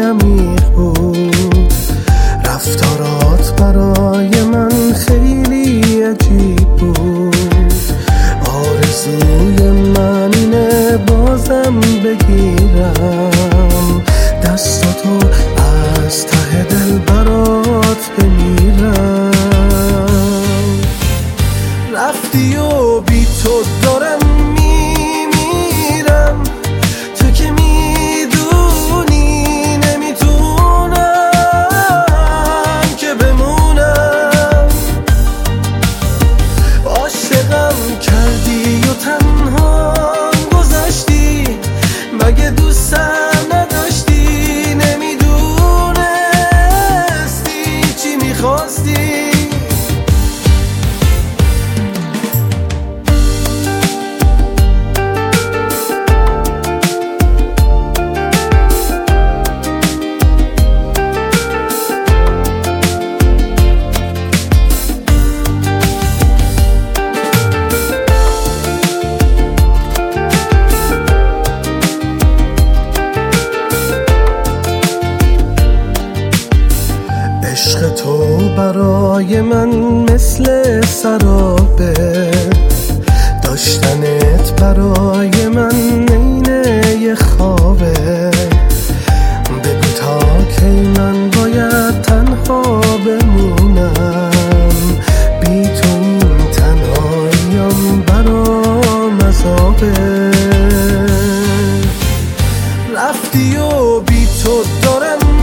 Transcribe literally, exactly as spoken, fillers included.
عمیق بود. رفتارات برای من خیلی عجیب بود. آرزوی من اینه بازم بگیرم دستاتو از ته دل برات بمیرم. رفتی و بی تو دارم میمیرم، تو که میدونی نمیتونم که بمونم. عاشقم کردی و تنها گذاشتی، مگه دوستم نداشتی؟ نمیدونستی چی میخواستی؟ عشق تو برای من مثل سرابه، داشتنت برای من عین یه خوابه. بگو تا کی من باید تنها بمونم، بی تو این تنهاییم برام عذابه. رفتی و بی تو دارم